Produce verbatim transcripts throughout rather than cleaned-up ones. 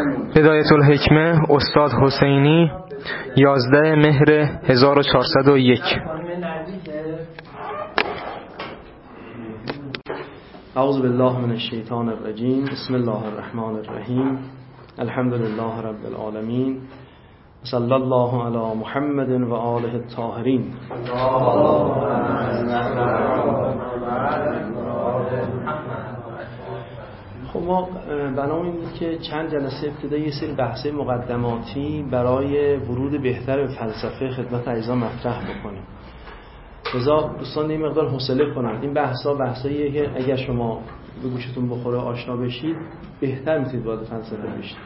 بدایت الحکمه استاد حسینی، یازده مهر هزار و چهارصد و یک. اعوذ بالله من الشیطان الرجیم. بسم الله الرحمن الرحیم. الحمد لله رب العالمین. صلی الله علی محمد و آله الطاهرین. خب ما بنامون این بود که چند جلسه ابتدایی یه سری بحث مقدماتی برای ورود بهتر به فلسفه خدمت عزیزان مطرح بکنیم. لذا دوستان این مقدار حوصله کنند. این بحثا بحثاییه که اگر شما به گوشتون بخوره آشنا بشید بهتر میتونید وارد فلسفه بشید.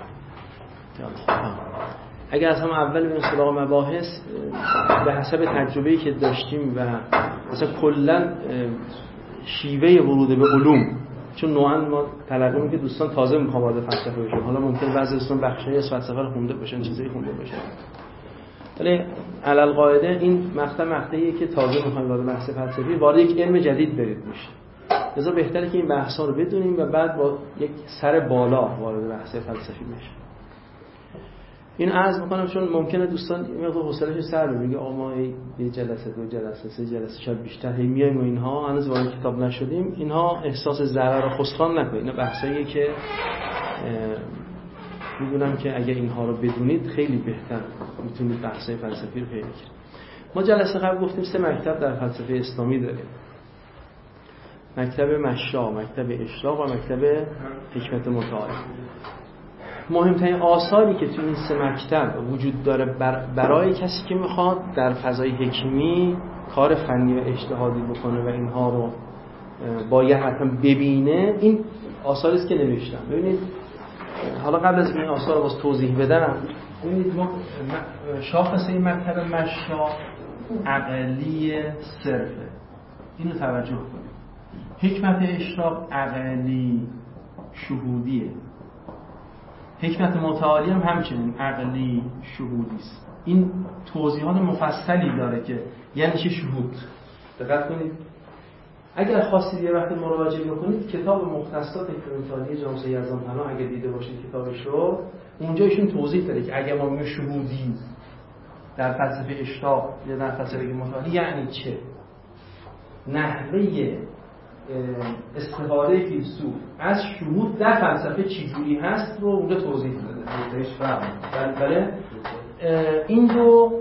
اگر از هم اول بریم سراغ مباحث، به حسب تجربه‌ای که داشتیم و مثلا کلا شیوه ورود به علوم، چون نوعا ما تلقی که دوستان تازه میخوان وارد فلسفه بشن، حالا ممکن بعضی دوستان بخشی از فلسفه رو خونده باشن، چیزایی خونده باشن، ولی علل قاعده این مقطع مقطعیه که تازه میخوایم وارد بحث فلسفی، وارد یک علم جدید برید میشه. لذا بهتره که این بحثا رو بدونیم و بعد با یک سر بالا وارد بحث فلسفی بشیم. این عرض میکنم چون ممکنه دوستان مقدار حوصله‌اش سر بره، میگه آقا ما یه جلسه دو جلسه سه جلسه شاید بیشتر هی میایم و اینها هنوز وارد کتاب نشدیم. اینها احساس ضرر و خسران نکنید. اینا بحثاییه که میدونم که اگه اینها رو بدونید خیلی بهتر میتونید بحثای فلسفی رو پیدا کنید. ما جلسه قبل گفتیم سه مکتب در فلسفه اسلامی داریم: مکتب مشا، مکتب اشراق و مکتب حکمت متعال. مهمترین آثاری که تو این سه مکتب وجود داره برای کسی که میخواد در فضای حکمی کار فنی و اجتهادی بکنه و اینها رو باید حتما ببینه، این آثاری است که نوشتم. ببینید حالا قبل از این آثار رو باز توضیح بدم، ببینید ما شاخصه مکتب مشا عقلی صرفه، اینو توجه کنید. حکمت اشراق عقلی شهودیه، حکمت متعالی هم همچنین عقلی شهودی است. این توضیحات مفصلی داره که یعنی چه شهود. دقت کنید، اگر خواستید یه وقت مراجعه بکنید کتاب مختصات حکمت جامعه یزدان پناه اگه دیده باشید کتابش رو، اونجا ایشون توضیح داره که اگر ما میگیم شهودی در فلسفه اشراق یا در فلسفه متعالی یعنی چه، نحوه استفاده فیلسوف از شهود در فلسفه چجوری هست رو اونجا توضیح داده. بله این دو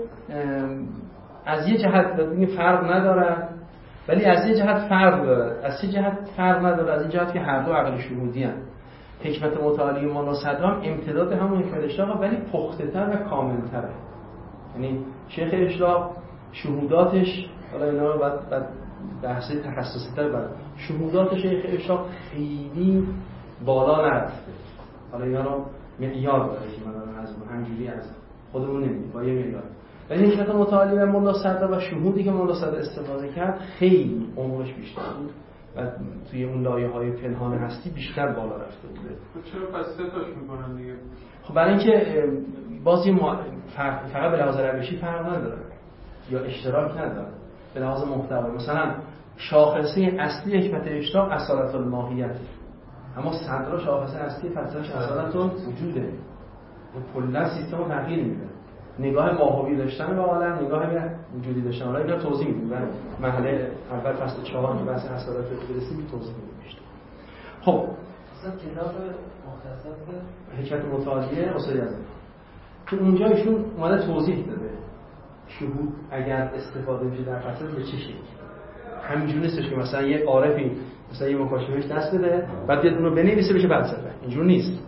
از یه جهت ببینیم فرق نداره، ولی از یه جهت فرق داره. از یه جهت فرق نداره، از این جهت که هر دو عقل شهودی هستند. حکمت متعالی مولا صدرام امتداد همون حکمت اشراق ولی پخته‌تر و کامل‌تره. یعنی شیخ اشراق شهوداتش، حالا اینا رو بعد بعد بحث تخصصی تر برد، شهودات شیخ اشراق خیلی بالا نرفته. حالا اینا رو معیار داره که من از همجوری از خودمون نمیدیم با یه معیار، ولی حکمت متعالی و مولا صدر و شهودی که مولا صدر استفاده کرد خیلی عمقش بیشتر بود و توی اون لایه‌های پنهان هستی بیشتر بالا رفته بوده. چرا پس سه تاش میکنن دیگه؟ خب برای اینکه بازی فرق فقط به لحاظ روشی فرق نداره یا اشتراک نداره، به لحاظ محتوا. مثلا شاخصه اصلی حکمت اشراق اصالت الماهیت، اما صدر شاخصه اصلی فلسفه اصالت الوجوده. کلا سیستم رو تغییر میده، نگاه ماهوی داشتن به عالم، نگاه وجودی داشتن. حالا اینا توضیح میدیم در مرحله اول فصل چهار که بحث اصالت برسیم توضیح میدیم. خب اصلا کتاب مختصات حکمت متعالیه استاد یزدانی که اونجا ایشون اومده توضیح داده شهود اگر استفاده میشه در فلسفه به چه شکلی. همینجوری نیستش که مثلا یه عارفی مثلا یه مکاشفهش دست بده بعد بیاد اون رو بنویسه بشه فلسفه. اینجور نیست.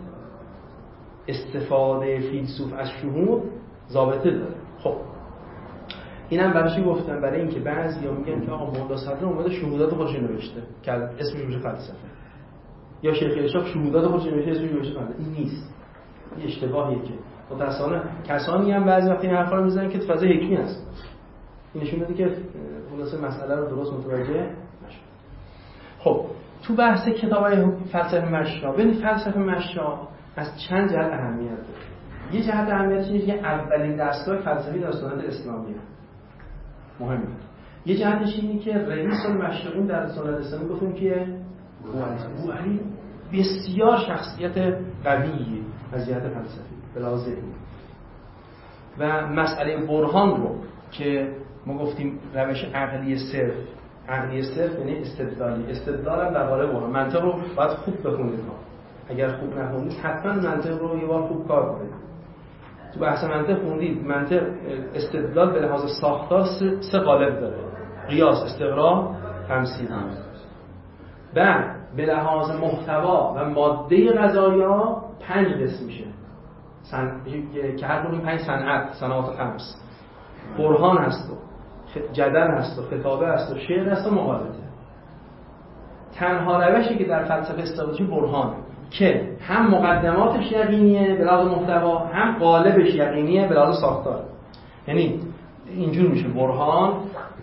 استفاده فیلسوف از شهود ضابطه داره. خب اینم براش گفتم برای اینکه بعضیا میگن که آقا مولا صدر اومده شهودات خودش نوشته که اسمش میشه فلسفه، یا شیخ اشراق شهودات خودش نوشته اسمش میشه فلسفه. این نیست. این اشتباهیه که متأسفانه کسانی هم بعضی وقتی این حرفا رو میزنن که تو فضای حکمی هست. این نشون میده که خلاصه مسئله رو درست متوجه نشد. خب تو بحث کتابای فلسفه مشا، ببین فلسفه مشا از چند جهت اهمیت داره. یه جهت اهمیتش اینه که اولین دستگاه فلسفی در سنت اسلامیه. مهمه. یه جهتش اینه که رئیس المشرقین در سنت اسلامی گفتیم که بو علی بسیار شخصیت قویه از جهت فلسفی به لحاظ ذهنی. و مسئله برهان رو که ما گفتیم روش عقلی صرف، عقلی صرف یعنی استدلالی، استدلال هم در قالب برهان. منطق رو باید خوب بخونید ها. اگر خوب نخونید حتما منطق رو یه بار خوب کار کنید. تو بحث منطق خوندید، منطق استدلال به لحاظ ساختار سه قالب داره: قیاس، استقرا، تمثیل. بعد به لحاظ محتوا و ماده قضایا پنج قسم میشه. سن... که هر کدوم پنج صنعت، صنعات خمس. برهان هست و جدل هست و خطابه هست و شعر هست و مقالطه. تنها روشی که در فلسفه استدلالی برهان که هم مقدماتش یقینیه به لحاظ محتوا، هم قالبش یقینیه به لحاظ ساختار. یعنی اینجور میشه برهان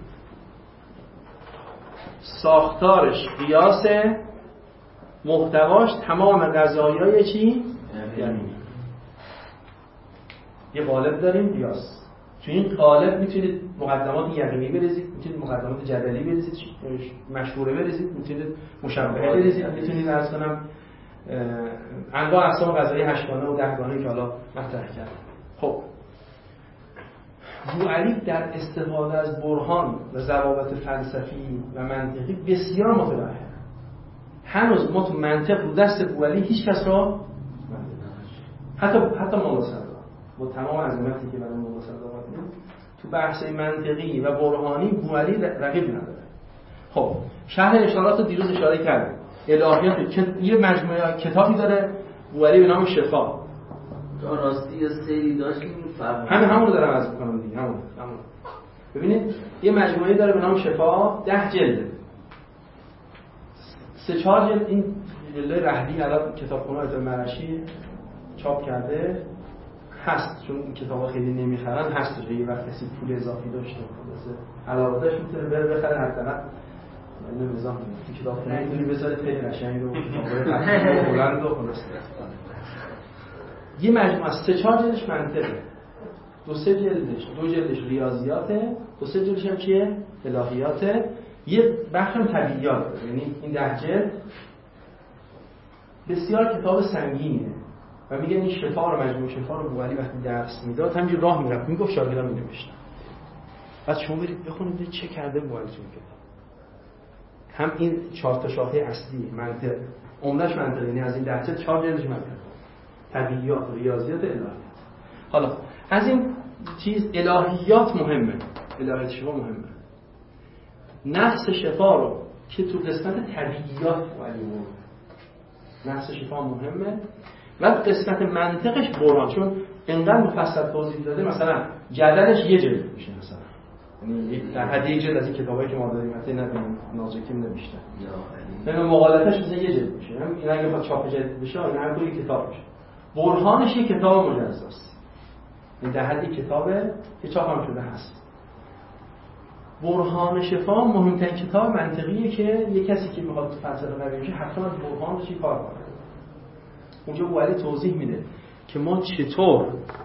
ساختارش قیاسه، محتواش تمام قضایای چی؟ یقینی. یه قالب داریم قیاس. تو این قالب میتونید مقدمات یقینی بریزید، میتونید مقدمات جدلی بریزید، مشهوره بریزید، میتونید مشابهه بریزید، میتونید عرض کنم انواع اقسام قضایی هشتگانه و دهگانه که حالا مطرح کردم. خب بوعلی در استفاده از برهان و ضوابط فلسفی و منطقی بسیار متبحر. هنوز ما تو منطق رو دست بوعلی هیچ کس را حتی حتی مولا صدرا با تمام عظمتی که برای مولا صدرا بود تو بحث منطقی و برهانی بوعلی رقیب نداره. خب شرح اشارات رو دیروز اشاره کردم. الهیات یه مجموعه کتابی داره بوعلی به نام شفا. راستی یه سری داشتیم همین همون رو دارم عرض می‌کنم دیگه. همون همون ببینید یه مجموعه داره به نام شفا، ده جلد. سه چهار جلد این جلد رهبی الان کتابخونه آیت المرشی چاپ کرده هست، چون این کتابا خیلی نمیخرن هست. یه وقت کسی پول اضافی داشته مثلا علاوه داشت میتونه بره بخره حداقل اینو نظام این کتابخونه میتونی بذاره خیلی قشنگ رو کتابای بلند و خلاص. یه مجموعه از سه چهار جلدش منطقه، دو سه جلدش دو جلدش ریاضیاته، دو سه جلدش هم چیه؟ الهیاته، یه بخش هم طبیعیات. یعنی این ده جلد بسیار کتاب سنگینه و میگن این شفا رو مجموعه شفا رو بوعلی وقتی درس میداد همینجوری راه میرفت میگفت شاگردان مینوشتن. بعد شما برید بخونید چه کرده بوعلی تو این کتاب. هم این چهار تا شاخه اصلی منطق، عمده‌اش منطق، یعنی از این ده جلد چهار جلدش منطق، طبیعیات، ریاضیات، الهیات. حالا از این چیز الهیات مهمه، الهیات شفا مهمه. نفس شفا رو که تو قسمت طبیعیات ولی بود، نفس شفا مهمه و قسمت منطقش برهان، چون انقدر مفصل توضیح داده. مثلا جدلش یه جلد میشه، مثلا یعنی در حد یه جلد از این کتابایی که ما داریم حتی نبینیم نازکیم نمیشته. مثلا مقالطه‌اش مثلا یه جلد میشه. این اگه بخواد چاپ جلد بشه اینا هر دوی کتاب میشه. برهانش یه کتاب مجزاست، این در حدی کتابه که چاپ هم شده هست. برهان شفا مهمترین کتاب منطقیه که یه کسی که میخواد فلسفه قوی بشه حتما از برهانش کار کنه. اونجا بوعلی توضیح میده که ما چطور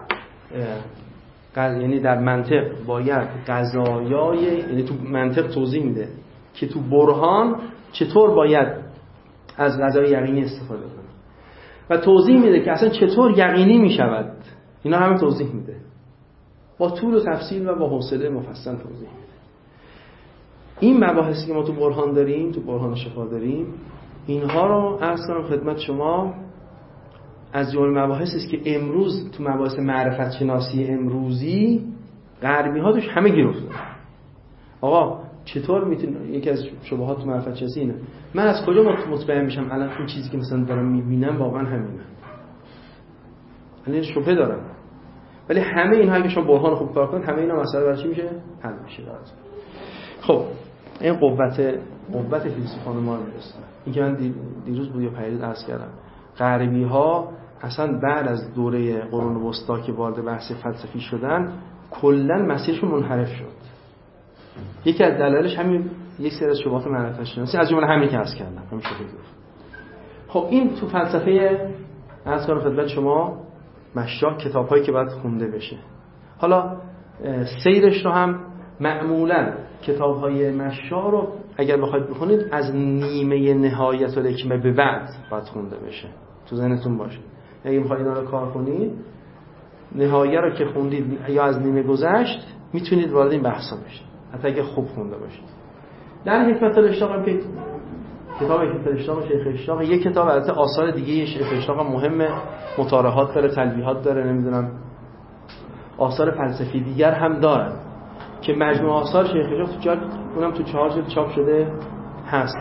یعنی در منطق باید قضایای، یعنی تو منطق توضیح میده که تو برهان چطور باید از قضای یقینی استفاده کنه و توضیح میده که اصلا چطور یقینی میشود. اینا همه توضیح میده با طول و تفصیل و با حوصله مفصل توضیح میده. این مباحثی که ما تو برهان داریم، تو برهان شفا داریم، اینها رو عرض کنم خدمت شما از جمله مباحثی است که امروز تو مباحث معرفت شناسی امروزی غربی ها توش همه گیر افتادن. آقا چطور میتونی، یکی از شبهات تو معرفت شناسی اینه، من از کجا مطمئن میشم الان این چیزی که مثلا دارم میبینم واقعا همینه؟ یعنی شبهه دارم، ولی همه اینها اگه شما برهان خوب کار کنید همه اینا مسئله برای چی میشه؟ حل میشه. خب این قوت قوت فیلسوفان ما میرسه. این که من دیروز بود یا پریروز عرض کردم، غربی ها اصلا بعد از دوره قرون وسطا که وارد بحث فلسفی شدن کلا مسیرشون منحرف شد. یکی از دلایلش همین یک سری از شبهات معرفت شناسی از جمله همین که عرض کردم همیشه گفت. خب این تو فلسفه عرض کنم خدمت شما مشاق کتاب‌هایی که باید خونده بشه. حالا سیرش رو هم معمولاً کتاب‌های مشاق رو اگر بخواید بخونید از نیمه نهایت الحکمه به بعد باید خونده بشه. تو ذهنتون باشه. اگه می‌خواید اینا رو کار کنید، نهایه رو که خوندید یا از نیمه گذشت میتونید وارد این بحثا بشید، حتی اگه خوب خونده باشید. در حکمت الاشتیاق هم که کتاب حکمت الاشتیاق شیخ اشتیاق، یک کتاب البته آثار دیگه شیخ اشتیاق مهمه، مطالعات داره، تلویحات داره، نمیدونم آثار فلسفی دیگر هم داره که مجموع آثار شیخ اشتیاق تو جلد اونم تو چهار جلد چاپ شده هست.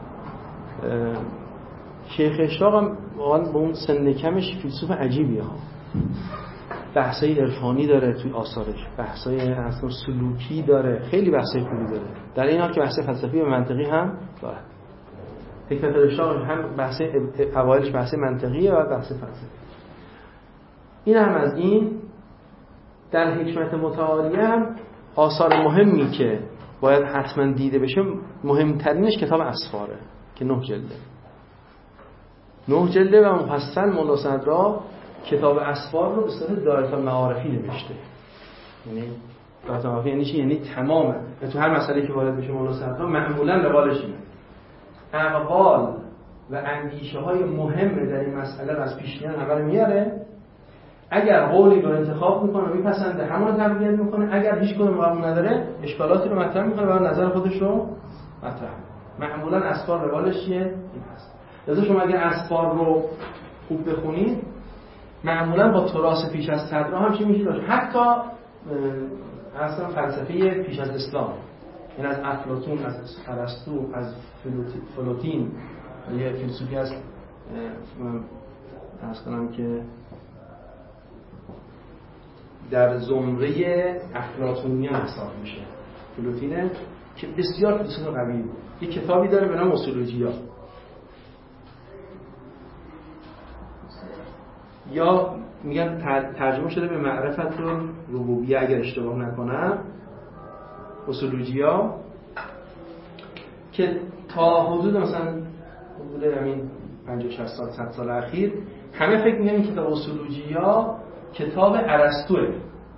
شیخ اشتیاق هم واقعا با اون سن کمش فیلسوف عجیبیه ها، بحثای عرفانی داره توی آثارش، بحثای اصلا سلوکی داره، خیلی بحثای خوبی داره، در این حال که بحث فلسفی و منطقی هم داره. حکمت الاشتیاق هم بحث اوایلش بحث منطقیه و بحث فلسفی. این هم از این. در حکمت متعالیه هم آثار مهمی که باید حتما دیده بشه، مهمترینش کتاب اسفاره که نه جلده نه جلده و مفصل مولا صدرا کتاب اسفار رو به صورت دایره المعارفی نوشته. یعنی دایره المعارفی یعنی چی؟ یعنی تمام تو هر مسئله که وارد بشه مولا صدرا معمولا روالش اینه، اقوال و اندیشه های مهم در این مسئله رو از پیشینیان همه رو میاره، اگر قولی رو انتخاب میکنه و میپسنده همون تبیین میکنه، اگر هیچ کدوم قبول نداره اشکالاتی رو مطرح میکنه و نظر خودش رو مطرح. معمولا اسفار روالش چیه؟ این هست. لذا شما اگر اسفار رو خوب بخونید معمولا با تراث پیش از صدرا هم چی میشه داشت، حتی اصلا فلسفه پیش از اسلام، این از افلاطون، از ارسطو، از فلوتین، یه فیلسوفی هست عرض کنم که در زمره افلاطونیان حساب میشه، فلوتینه که بسیار فیلسوف قوی بود. یه کتابی داره به نام اصولوجیا، یا میگن ترجمه شده به معرفت ربوبیه اگر اشتباه نکنم، اصولوجیا، که تا حدود مثلا حدود همین پنجاه شصت سال صد سال اخیر همه فکر می‌کنن کتاب اصولوجیا کتاب ارسطوئه.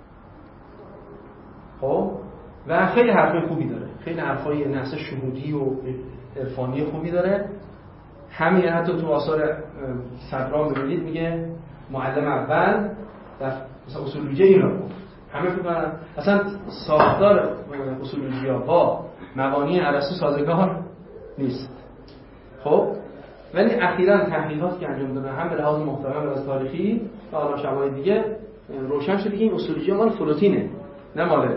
خب و خیلی حرفای خوبی داره، خیلی حرفای نحس شهودی و عرفانی خوبی داره. همین حتی تو آثار صدرا می‌بینید میگه معلم اول در مثلا اصولوجیا این رو گفت. همه فکر کنن اصلا ساختار اصولوجیا با مبانی ارسطو سازگار نیست. خب ولی اخیراً تحقیقات که انجام دادن هم به لحاظ محتوا و لحاظ تاریخی و حالا شواهد دیگه روشن شده که این اصولوجیا مال فلوتینه، نه مال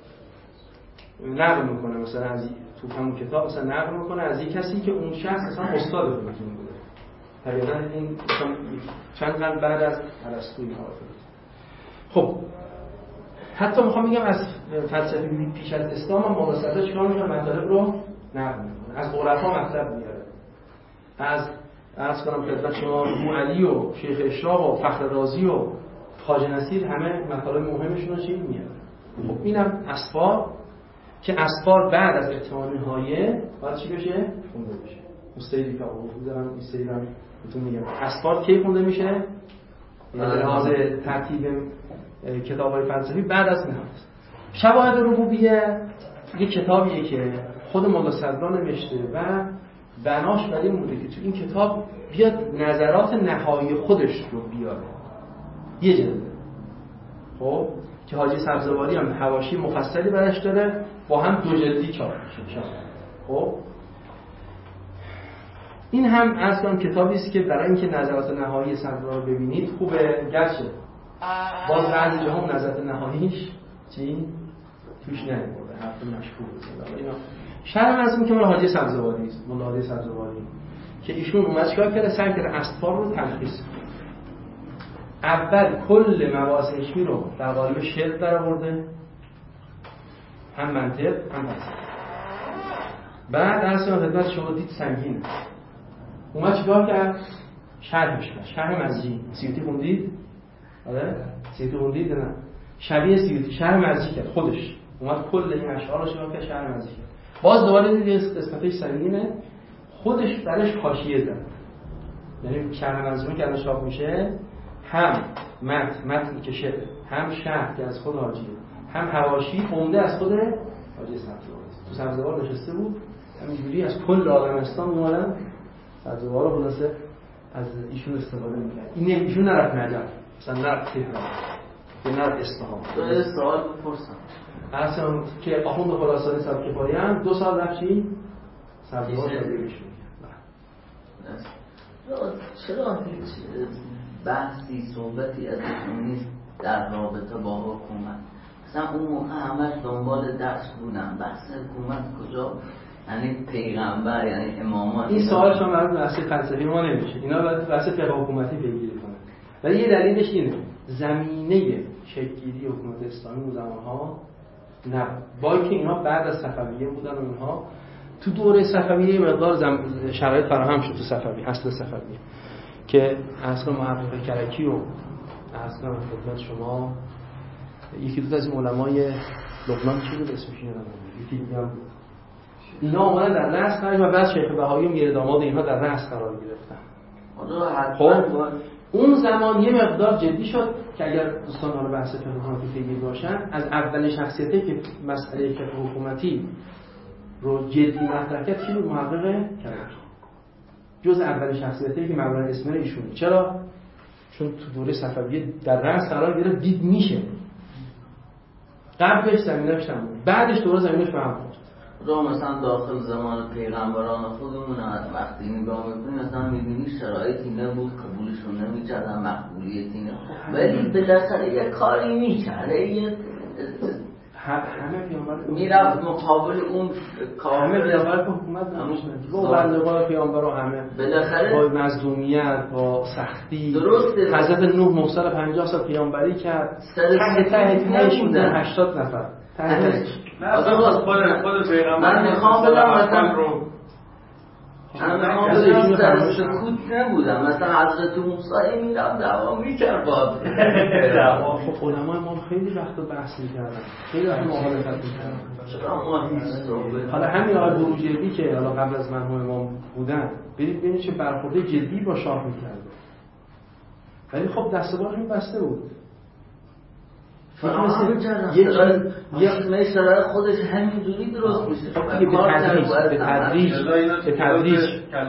نقل میکنه مثلا از تو همون کتاب، مثلا نقل میکنه از یک کسی که اون شخص مثلا استاد فلوتین بوده. طبعاً این مثلا چند قرن بعد از ارسطو این حرف. خب حتی میخوام بگم از فلسفه پیش از اسلام هم مولا صدرا چیکار میکنه؟ مطالب رو نقل میکنه، از عرفا مطلب میاره، از عرض کنم خدمت شما ابو علی و شیخ اشراق و فخر رازی و خواجه نصیر همه مطالب مهمشون رو چی میاره. خب اینم اسفار که اسفار بعد از اتمام نهایه باید چی بشه؟ خونده بشه. مستعدی که آقا بودم این سیرم بهتون میگم اسفار کی خونده میشه؟ به لحاظ ترتیب کتاب‌های فلسفی بعد از نهایه. شواهد ربوبیه یک کتابیه که خود مولا صدرا نوشته و بناش بر این بوده که تو این کتاب بیاد نظرات نهایی خودش رو بیاره، یه جلده. خب که حاجی سبزواری هم حواشی مفصلی برش داره، با هم دو جلدی چاپ میشه. خب این هم اصلا کتابی است که برای اینکه نظرات نهایی صدرا رو ببینید خوبه، گرچه باز بعضی جاها هم نظرات نهاییش چی توش نمی‌بره، حرف مشهور بود. اینا شرح از این که مال حاجی سبزواری است، مال حاجی سبزواری که ایشون اومد چیکار کرده؟ سعی کرده اسفار رو تلخیص کنه. اول کل مباحث علمی رو در قالب شعر درآورده، هم منطق هم فلسفه. بعد اصلا خدمت شما دید سنگینه، اومد چیکار کرد؟ شرحش کرد، شرح مزجی. سیوطی خوندید؟ آره؟ سیوطی خوندید نه؟ شبیه سیوطی شرح مزجی کرد خودش. اومد کل این اشعار رو چیکار کرد؟ شرح مزجی کرد. باز دوباره دید قسمتش سنگینه، خودش درش حاشیه زد. یعنی شرح مزجی که الان چاپ میشه هم متن متن که شعر، هم شرح که از خود حاجیه، هم حواشی عمده از خود حاجی سبزواری. تو سبزوار نشسته بود همینجوری از کل عالم اسلام اومدن سبزوار رو خلاصه از ایشون استفاده میکرد. این ایشون نرفت نجف، مثلا نرفت تهران، یا نرفت اصفهان. تو سوال بپرسم اصلا که آخوند خراسانی سبکفایی هم دو سال رفت چی؟ سبکفایی رو بگیشون. چرا هیچ بحثی صحبتی از این نیست در رابطه با حکومت؟ مثلا اون موقع همش دنبال درس بودن، بحث حکومت کجا؟ یعنی پیغمبر، یعنی امامان. این سوال شما مربوط به بحث فلسفی ما نمیشه، اینا باید بحث فقه حکومتی پیگیری کنن. ولی یه دلیلش اینه زمینه شکل‌گیری حکومت اسلامی اون زمان‌ها نه، با اینکه اینا بعد از صفویه بودن و اینها تو دوره صفویه مقدار زم... شرایط فراهم شد تو صفویه، اصل صفویه که اصلا محقق کرکی و اصلا خدمت شما یکی دو تا از این علمای لبنان چی بود اسمش یادم نمیاد، یکی دیگه هم اینا اومدن در رأس قرار و بعد شیخ بهایی و میر داماد اینها در رأس قرار گرفتن. خب اون زمان یه مقدار جدی شد که اگر دوستان حالا بحث فقه حکومتی پیگیر باشن، از اولین شخصیتی که مسئله فقه حکومتی رو جدی مطرح کرد کی بود؟ محقق کرکی. جز اولین شخصیتی که مبرر اسم ایشونه. چرا؟ چون تو دوره صفویه در رأس قرار گرفت، دید میشه. قبلش زمینش نبود، بعدش دوره زمینش به هم خورد. رو مثلا داخل زمان پیغمبران خودمون از وقتی نگاه میکنیم مثلا میبینی شرایطی نبود، قبولشون نمیکردن، مقبولیتی نبود، ولی بالاخره یه کاری میکرده، یه همه پیامبر میرفت مقابل اون کار، همه پیامبر که حکومت نمیشن رو بندگان پیامبر رو همه بالاخره با مظلومیت، با سختی. درسته حضرت نوح نه سال پنجاه سال پیامبری کرد، ته ته تهش بودن هشتاد نفر تهش. نه خود خود پیغمبر من میخوام بدم مثلا رو من میخوام بدم در سکوت نبودم، مثلا حضرت موسی میرم دعوا میکرد باد. خب علمای ما خیلی وقت بحث میکردن، خیلی وقت مخالفت میکردن. حالا همین آقای بروجردی که حالا قبل از مرحوم امام بودن، برید ببینید چه برخورد جدی با شاه میکرد، ولی خب دست بارشون بسته بود. فراهم کردن یه شرایط خودش همینجوری درست میشه. خب دیگه به تدریج به تدریج به تدریج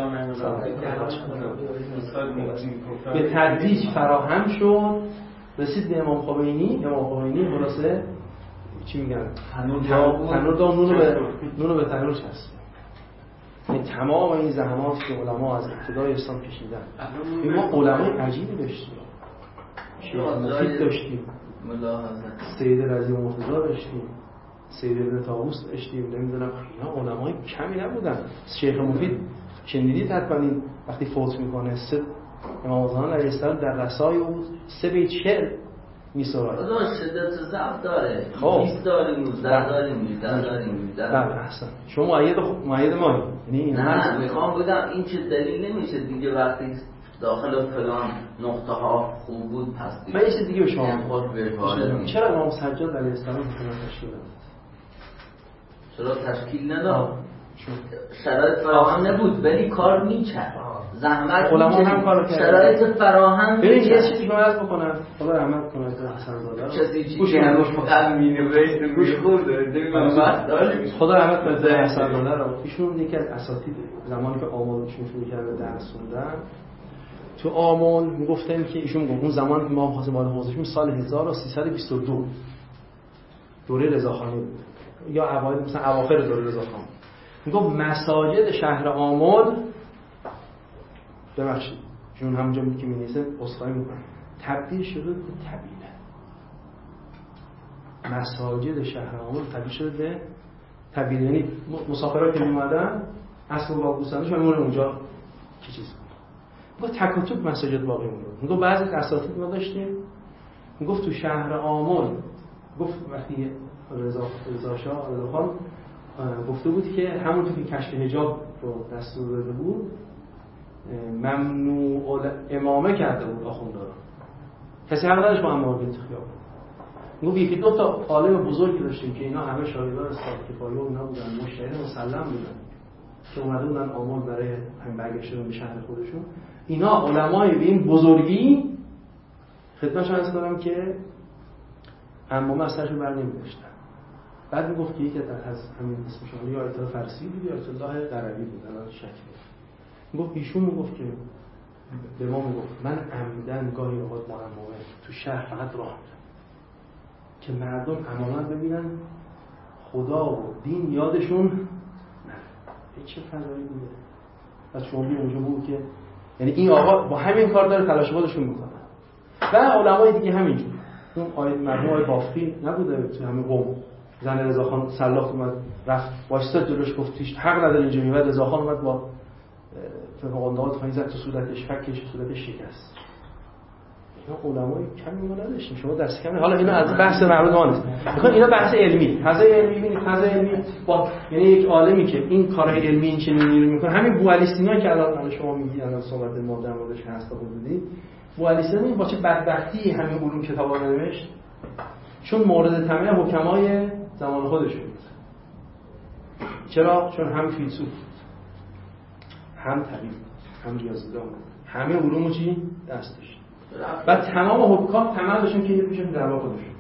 به تدریج فراهم شد، رسید به امام خمینی. امام خمینی خلاصه چی میگن؟ تنور دام نونو به نونو به تنور چسب. این تمام این زحماتی که علما از ابتدای اسلام کشیدن، ما علمای عجیبی داشتیم، شیخ مفید داشتیم، سید رضی مرتضی داشتیم، سید ابن طاووس داشتیم، نمیدونم اینا علمای کمی نبودن. شیخ مفید شنیدید حتما این وقتی فوت میکنه سه امام زمان علیه السلام در رسای او سه بیت شعر میسراد. خدا شدت ضعف داره، بیست داریم، نوزده داریم، هجده داریم. بله احسن. شما مؤید مؤید ما یعنی نه میخوام بگم این چه دلیل نمیشه دیگه وقتی داخل فلان نقطه ها خوب بود پس دیگه. من یه چیز دیگه به شما میگم چرا امام سجاد علیه السلام حکومت تشکیل داد؟ چرا تشکیل نداد؟ شرایط فراهم نبود ولی کار میکرد، زحمت علما هم کارو کردن، شرایط فراهم ببین یه چیزی که من عرض بکنم خدا رحمت کنه حسن زاده رو کسی چیزی که هنوز فقط مینوشت گوش خورده نمیدونم بحث داریم. خدا رحمت کنه حسن زاده رو، ایشون یکی از اساتید زمانی که آمولشون شروع کرده درس خوندن تو آمل میگفتن که ایشون میگفت اون زمان که ما خواستیم وارد حوزه شدیم سال هزار و سیصد و بیست و دو دوره رضاخانی بود یا اوایل مثلا اواخر دوره رضاخانی، میگفت مساجد شهر آمل ببخشید چون همونجا که می‌نویسه اسخای میکنه تبدیل شده به طبیله. مساجد شهر آمل تبدیل شده به طبیله، یعنی مسافرها که میومدن اسب و باگوسانش میمونه اونجا چه چیز میگه تک و توک مساجد باقی مونده. میگه بعضی اساتید ما داشتیم میگفت تو شهر آمل، گفت وقتی رضا رضا شاه رضا خان گفته بود که همونطور که کشف حجاب رو دستور داده بود ممنوع امامه کرده بود آخونده رو، کسی حق نداشت با امامه بنت خیابان. میگفت یکی دو تا عالم بزرگی داشتیم که اینا همه شاگردان استاد کفایه و اینا بودن، مشتهد مسلم بودن که اومده بودن آمل برای همین برگشتن به شهر خودشون. اینا علمای به این بزرگی خدمتشون عرض کنم که امامه از سرشون بر نمی‌داشتن. بعد میگفت که یکی از همین اسمشون یا آیت الله فارسی بود یا آیت الله قربی بود، الان شک میگفت ایشون میگفت که به ما میگفت من عمدن گاهی اوقات دارم موقع تو شهر فقط راه میرم که مردم عماما ببینن خدا و دین یادشون نه. این چه فضایی بوده. از شما بی اونجا بود که یعنی این آقا با همین کار داره تلاش خودشون میکنه و علمای دیگه همینجور. اون آیه مرحوم آیه بافتی نبوده تو همین قوم زن رضاخان سلاخ اومد رفت واسطه جلوش گفت توش حق نداره اینجا میاد. رضاخان اومد با فقاندات خانی زد تو صورتش فکش صورتش شکست. اینا علمای کمی ما نداشتیم شما درس کمی. حالا اینا از بحث معلومات نیست. میخوام اینا بحث علمی فضای علمی ببینید فضای علمی با یعنی یک عالمی که این کارهای علمی این چنینی رو میکنه. همین بوالیستینا که الان شما میگید الان صحبت ما در موردش هست بودید بوالیستینا با چه بدبختی همین علوم کتابا نوشت چون مورد طمع حکمای زمان خودشون بود. چرا؟ چون هم فیلسوف هم طبیب هم ریاضیدان همه علومو چی دست داشت. بعد تمام حکام طمع داشتن که بشن در واقع خودشون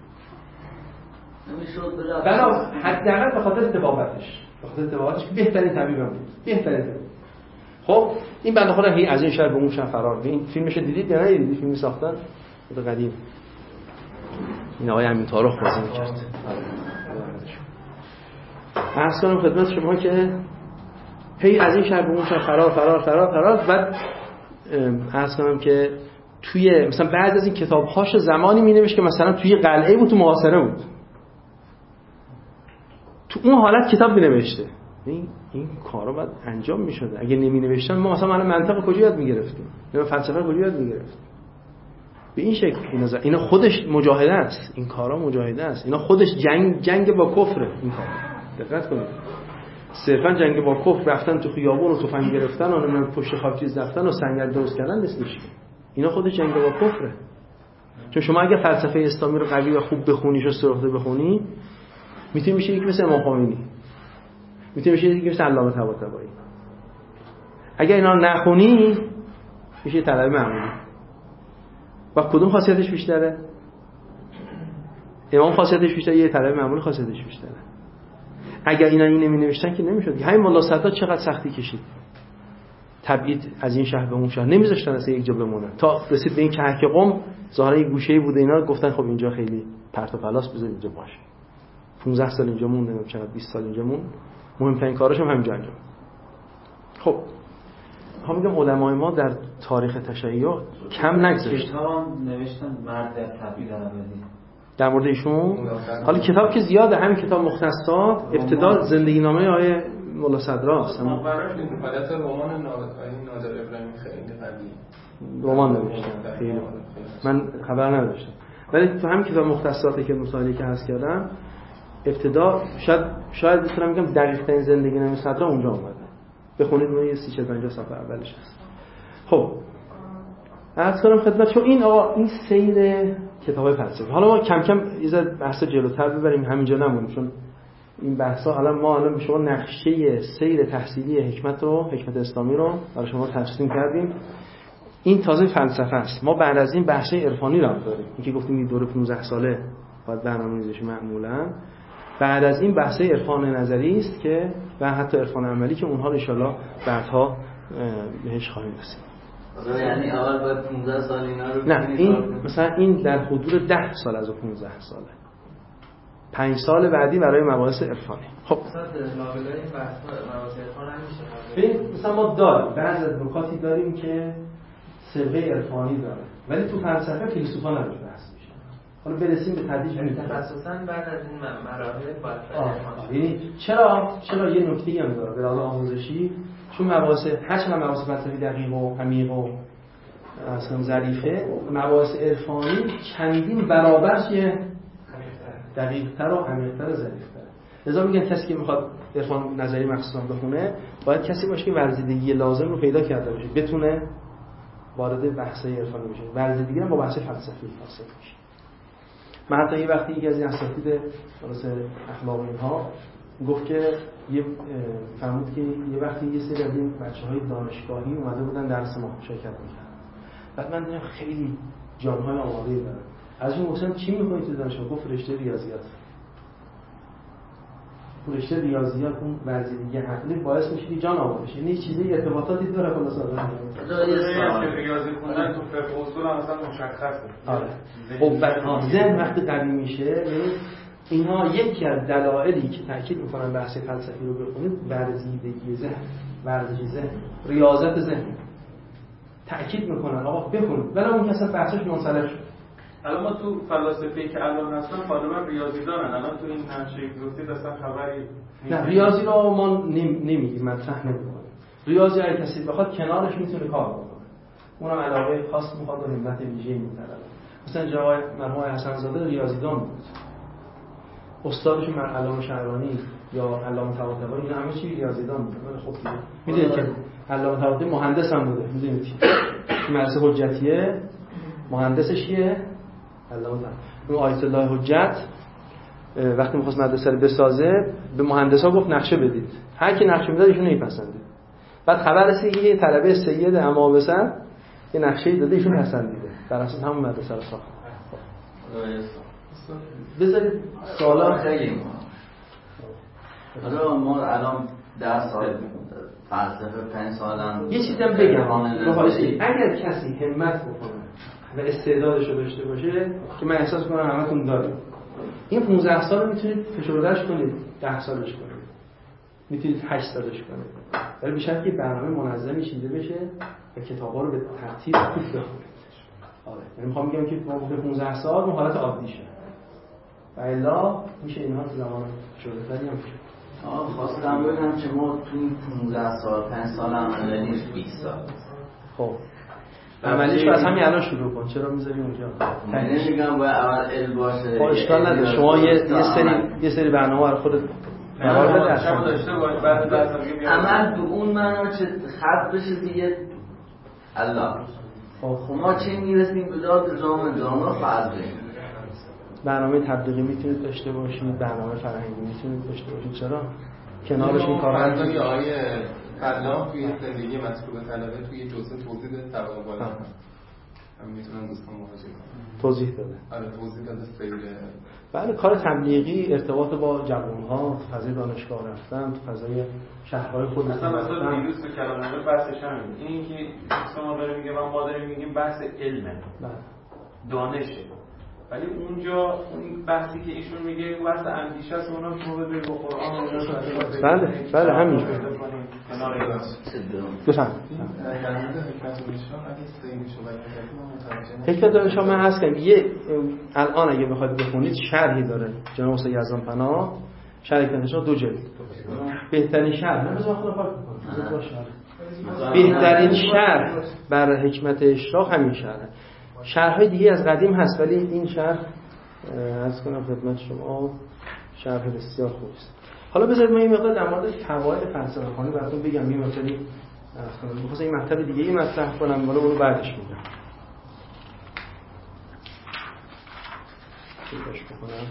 نمیشد بلا حداقل به خاطر طبابتش به خاطر طبابتش که بهترین طبیب بود بهترین طبیب. خب این بنده خدا هی از این شهر به اون شهر فرار. این فیلمش دیدید یا نه؟ دیدید فیلمی ساختن بود قدیم این آقای امین تارخ بازی می‌کرد. عرض کنم خدمت شما که هی از این شهر به اون شهر فرار فرار فرار فرار. بعد عرض کنم که توی مثلا بعد از این کتاب‌هاش زمانی می‌نوشت که مثلا توی قلعه بود تو محاصره بود تو اون حالت کتاب می‌نوشته. این این کارا باید انجام می‌شد. اگه نمی‌نوشتن ما مثلا الان منطق کجا یاد می‌گرفتیم یا فلسفه کجا یاد می‌گرفتیم. به این شکل اینا ز... اینا خودش مجاهده است. این کارا مجاهده است. اینا خودش جنگ جنگ با کفره. این کار دقت کنید صرفا جنگ با کفر رفتن تو خیابون و تفنگ گرفتن و من پشت خاکریز رفتن و سنگر درست کردن نیستش. اینا خودش جنگ با کفره. چون شما اگه فلسفه اسلامی رو قوی و خوب بخونیش و سرخته بخونی میتونی بشی یکی مثل امام خمینی میتونی بشی یکی مثل علامه طباطبایی. اگه اینا رو نخونی میشه طلبه معمولی. و کدوم خاصیتش بیشتره؟ امام خاصیتش بیشتره یه طلبه معمولی خاصیتش بیشتره. اگر اینا این نمی نوشتن که نمیشد. همین ملا صدرا چقدر سختی کشید تبعید از این شهر به اون شهر نمیذاشتن اصلا یک جا بمونه تا رسید به این که قم ظاهرا یک گوشه‌ای بوده. اینا گفتن خب اینجا خیلی پرت و پلاس بذار اینجا باشه. پانزده سال اینجا موند نمیدونم چقدر بیست سال اینجا موند. مهمترین کارش هم همینجا انجام. خب هم میگم علمای ما در تاریخ تشیع کم نگذاشتن. کتاب نوشتن مرد تبعید ابدی در مورد ایشون. حالا کتاب که زیاده همین کتاب مختصات ابتدا زندگی نامه آیه مولا صدراست. اما براش این حالت رمان نادر ابراهیمی خیلی قوی رمان نوشتن خیلی من خبر نداشتم. ولی تو همین کتاب مختصاتی که مطالعه که هست کردم ابتدا شاید شاید بتونم بگم دقیق ترین زندگی نامه صدرا اونجا اومده. بخونید اون یه سی چهل پنجاه صفحه اولش هست. خب عرض کنم خدمت چون این آقا این سیر کتابای فلسفه. حالا ما کم کم یه ذره بحث جلوتر ببریم همینجا نمونیم چون این بحثا الان ما الان به شما نقشه سیر تحصیلی حکمت رو حکمت اسلامی رو برای شما ترسیم کردیم. این تازه فلسفه است. ما بعد از این بحث عرفانی رو هم داریم. اینکه گفتیم این دوره پانزده ساله باید برنامه‌ریزی بشه معمولا. بعد از این بحث عرفان نظری است که و حتی عرفان عملی که اونها رو ان شاءالله بعدها بهش خواهیم رسید. یعنی اول باید پانزده سال اینا رو نه این مثلا این در حدود ده سال از پانزده ساله. پنج سال بعدی برای مباحث عرفانی. خب مثلا لابلای این بحث مباحث عرفان نمیشه. ببین مثلا ما داریم بعضی از نکاتی داریم که سابقه عرفانی داره ولی تو فلسفه فیلسوفا نمیشه بحث میشه. حالا برسیم به تدریج میشه. تخصصا بعد از این مراحل فلسفه عرفان. یعنی چرا چرا یه نکته‌ای هم داره به لحاظ آموزشی چون مباحث هرچند مباحث فلسفی دقیق و عمیق و اصلا ظریفه مباحث عرفانی چندین برابر چیه دقیق‌تر و عمیق‌تر و ظریف‌تر. لذا میگن کسی که میخواد عرفان نظری مخصوصا بخونه باید کسی باشه که ورزیدگی لازم رو پیدا کرده باشه بتونه وارد بحث‌های عرفانی بشه. ورزیدگی هم با بحث فلسفی فاصله میشه. من حتی یه وقتی یکی از این اساتید درس اخلاق اینها گفت که یه فرمود که یه وقتی یه سری از این بچه‌های دانشگاهی اومده بودن درس ما شرکت می‌کردن. بعد من دیدم خیلی جان‌های آماده‌ای دارن. از اون گفتم چی می‌خونید تو دانشگاه؟ گفت رشته ریاضیات. تو رشته ریاضیات اون ورزیدگی حقلی باعث میشه جان آماده بشه. یعنی چیزی ارتباطاتی داره خلاص آدم. که ریاضی خوندن تو فقه اصول هم مثلا مشخصه. آره. خب ذهن وقتی قوی میشه، یعنی اینا یکی از دلایلی که تاکید میکنن بحث فلسفی رو بخونید ورزیدگی ذهن، ورزش ذهن، ریاضت ذهن. تاکید میکنن آقا بخونید. ولی اون کسا بحثش منسلخ شد. الان ما تو فلاسفه‌ای که الان هستن غالبا ریاضیدانن. الان تو این نقشه گفتید اصلا خبری نه ریاضی رو ما نمیگیم، مطرح نمی‌کنیم. ریاضی اگه کسی بخواد کنارش میتونه کار بکنه. اونم علاقه خاص میخواد و همت ویژه‌ای می‌طلبه. مثلا جوای مرحوم حسن زاده ریاضیدان بود. استادش من علامه شهرانی یا علامه طباطبایی اینا همه چی ریاضیدان بودن. ولی خب میدونید که علامه طباطبایی مهندس هم بوده. میدونید که مدرسه حجتیه مهندسش کیه؟ علامه طباطبایی. آیت الله حجت وقتی می‌خواست مدرسه رو بسازه به مهندسا گفت نقشه بدید. هر کی نقشه میداد ایشون نمیپسندید. بعد خبر رسید که یه طلبه سید امام‌حسن یه نقشه‌ای داده ایشون پسندیده. در اصل همون مدرسه رو ساخت. بذارید سوالا خیلی حالا ما الان ده سال فلسفه پنج سالم یه چیزی هم بگم اگر کسی همت بکنه و استعدادش رو داشته باشه که من احساس کنم همتون دارید این پانزده سال میتونید فشردهش کنید ده سالش کنید میتونید هشت سالش کنید ولی بیشتر که برنامه منظمی چیده بشه و کتابا رو به ترتیب خوب بخونید. آره یعنی میخوام بگم که ما به پانزده سال اون حالت عادی شه و الا میشه اینها تو زمان شروعتری هم میشه. آه خواستم بگم که ما توی پانزده سال پنج سال هم عملیش بیست سال خب عملیش رو از همین الان شروع کن. چرا میذاری اونجا؟ من میگم باید اول علم باشه. خب اشکال نداره شما یه یه سری یه سری برنامه رو خودت قرار بده شما داشته باش بعد از عمل به اون معنا چه خط بشه دیگه الله. خب ما چه میرسیم به داد زام دانا فرض بگیم برنامه تبلیغی میتونید داشته باشید، برنامه فرهنگی میتونید داشته باشید. چرا؟ کنارش این کارا رو فرضی آیه فلاح توی زندگی مطلوب طلبه توی جزء توضیح داده طبقه بالا هم میتونن دوستان مواجه کنن. توضیح داده. آره توضیح داده سیر. بله کار تبلیغی ارتباط با جوان‌ها، فضای دانشگاه رفتن، تو فضای شهرهای خودشون. مثلا مثلا دیروز تو کلامنامه بحثش همین. این که شما داره میگه و ما داریم میگیم بحث علمه. بله. دانشه. ولی اونجا اون بحثی که ایشون میگه بحث اندیشه است اونا شما بذارید با قرآن اونجا بله بله همین بفهم حکمت دانشان من هست کنم یه الان اگه بخواید بخونید شرحی داره جناب استاد یزدان پناه شرح حکمتشان دو جلد بهترین شرح من بذار خودم پاک میکنم بهترین شرح بر حکمت اشراق همین شرحه. شرح‌های دیگه از قدیم هست ولی این شرح عرض کنم خدمت شما شرح بسیار خوبی است. حالا بذارید من این مقدار در مورد فواید فلسفه خوانی براتون بگم. این مقداری بخواستم این مطلب دیگه ای مطرح کنم ولی اونو بعدش میگم. چیکارش بکنم؟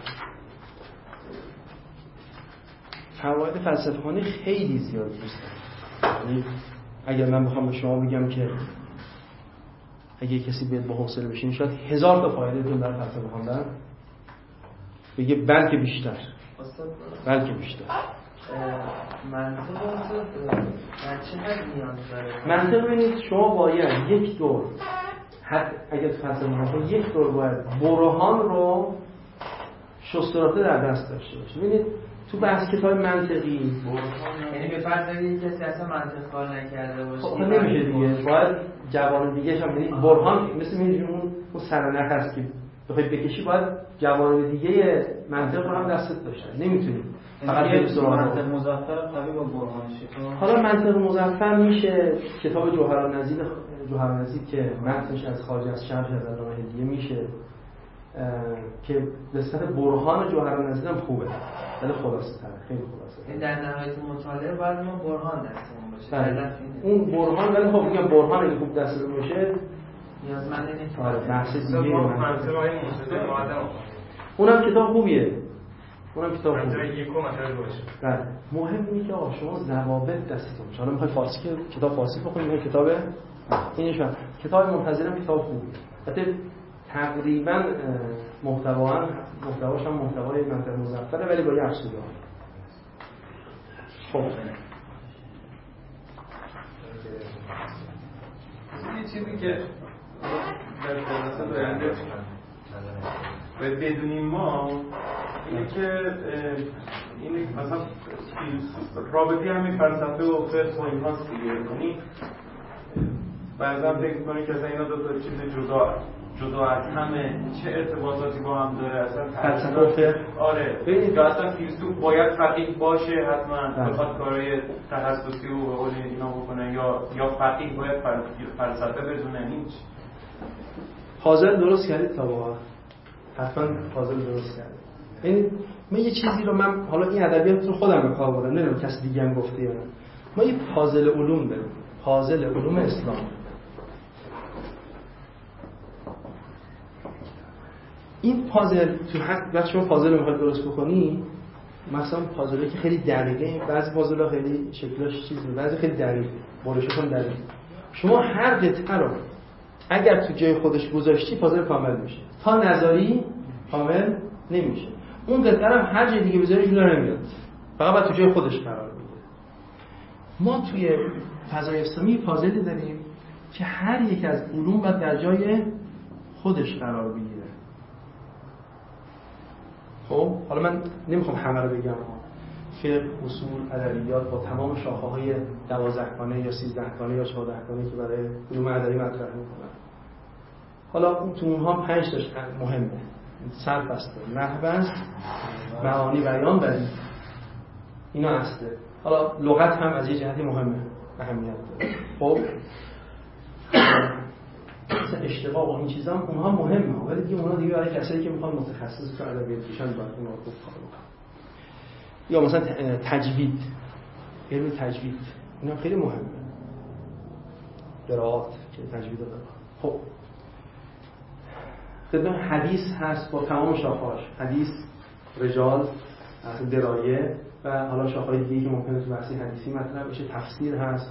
فواید فلسفه خوانی خیلی زیاد است. یعنی اگر من بخوام به شما بگم که اگه کسی بیاد با حوصله بشین شاید هزار تا فایده دون در فلسفه خواندن بگه بلکه بیشتر بلکه بیشتر منطق چقدر نیاز داره؟ منطق ببینید شما باید یک دور حد اگر فلسفه خواندن یک دور باید برهان رو شستراته در دست داشته باشید. ببینید تو بحث کتاب منطقی یعنی به فرض اینکه کسی اصلا منطق کار نکرده باشه خب نمیشه دیگه باید جوان دیگه هم یعنی برهان مثل میگیم اون اون سرنخ هست که بخوای بکشی باید جوان دیگه منطق رو هم دستت داشته نمیتونی فقط یه منطق مظفر قوی با برهان شه. حالا منطق مظفر میشه کتاب جوهرالنزید جوهرالنزید که متنش از خارج از شرح از علامه هدیه میشه که نسبت برهان جوهرالنزید هم خوبه ولی خلاصه تره خیلی خلاصه. در نهایت مطالعه باید ما برهان دستمون باشه. اون برهان ولی خب میگم برهان اگه خوب دستمون باشه نیازمند نیست. آره بحث دیگه منطق های مشترک معدم اونم کتاب خوبیه. اونم کتاب خوبیه. منطق یکو مثلا باشه. بله مهم اینه که آقا شما ضوابط دستتون باشه. حالا میخوای فارسی کتاب فارسی بخونید میخوای کتاب اینش کتاب منتظرم کتاب خوبیه. البته تقریبا محتوا محتواش هم محتوای منطق مظفره ولی با یه افزوده خب یه چیزی که در جلسه آینده باید بدونیم ما اینه که این مثلا رابطه همین فلسفه و فقه و اینهاست دیگه. یعنی بعضا فکر می‌کنی که اصلا اینا دو تا چیز جدا جدا از همه چه ارتباطاتی با هم داره اصلا فلسفه و فقه. آره ببینید یا اصلا فیلسوف باید فقیه باشه حتما بخواد کارهای تخصصی و قول اینا بکنه یا یا فقیه باید فلسفه بدونه. این پازل درست کردید تا واقعا حتما پازل درست کردید. این من یه چیزی رو من حالا این ادبیات رو خودم به کار بردم، نمیدونم کسی دیگه هم گفته یا نه. ما یه پازل علوم داریم، پازل علوم اسلام. این پازل تو حق وقتی شما پازل رو میخواید درست بکنی، مثلا پازلی که خیلی دقیقه، بعضی پازل‌ها خیلی شکلش چیزی، بعضی خیلی دقیقه، برشش هم دقیق. شما هر قطعه رو اگر تو جای خودش گذاشتی پازل کامل میشه. تا نظری کامل نمیشه. اون قطعه رو هر جای دیگه بذاری جور نمیاد. فقط باید تو جای خودش قرار بگیره. ما توی فضای اسلامی پازلی داریم که هر یک از علوم باید در جای خودش قرار بگیره. خب حالا من نمیخوام همه رو بگم. فقه، اصول، ادبیات با تمام شاخه‌های دوازده گانه یا سیزده گانه یا چهارده گانه که برای علوم ادبی مطرح می‌کنن. حالا اون تو اونها پنج تاش مهمه. صرف است، نحو است، معانی بیان بدیع. اینا اصله. حالا لغت هم از یه جهتی مهمه، اهمیت داره. خب مثلا اشتقاق و این چیزا هم اونها مهمه، ولی دیگه اونها دیگه برای کسایی که میخوان متخصص تو ادبیات بشن باید اونها خوب کار بکنن. یا مثلا تجوید، علم تجوید اینا خیلی مهمه. قرائات که تجوید داره. خب خدمت حدیث هست با تمام شاخه‌هاش، حدیث، رجال، اصل درایه و حالا شاخه‌های دیگه که ممکنه تو بحث حدیثی مطرح بشه، تفسیر هست.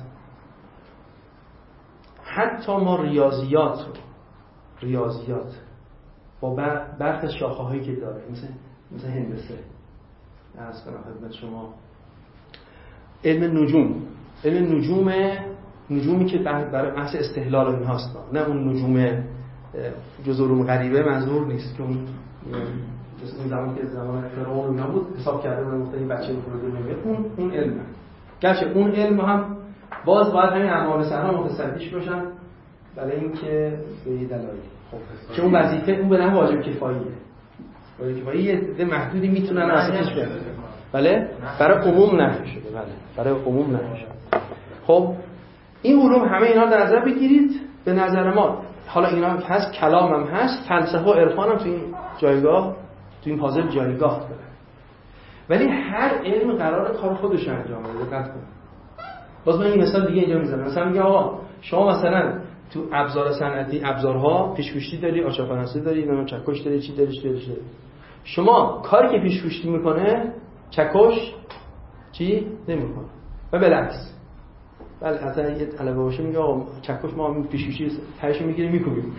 حتی ما ریاضیات ریاضیات با برخی از شاخه‌هایی که داره، مثل مثل هندسه، از کنم خدمت شما علم نجوم، علم نجوم نجومی که برای بحث استهلال این هاست، نه اون نجوم جزء علوم غریبه منظور نیست که اون اون زمان که زمان فرعون اینا بود حساب کرده بود گفته این بچه فرود نمیاد، اون اون علمه. گرچه اون علم هم باز باید همین اعمال سحر متصدیش باشن برای اینکه به دلایل خب که اون وظیفه اون به نحو واجب کفاییه. واجب کفایی یه محدودی میتونن اساسش بیان. بله برای عموم نفی شده. بله برای عموم نفی شده. خب این علوم همه اینا در نظر بگیرید. به نظر ما حالا اینا هست، کلام هم هست، فلسفه و عرفان هم تو این جایگاه تو این پازل جایگاه داره. ولی هر علم قراره کار خودش انجام بده. دقت کنید. باز من این مثال دیگه اینجا میزنم. مثلا میگم آقا شما مثلا تو ابزار صنعتی ابزارها پیشگوشتی داری، آچارپناسی داری، نمیدونم چکش داری، چی داری، چی داری. شما کاری که پیشگوشتی میکنه چکش چی نمیکنه و بالعکس. بله اصلا یه طلبه باشه میگه آقا چکش ما هم پیشگوشی تهش میگیره میکنیم.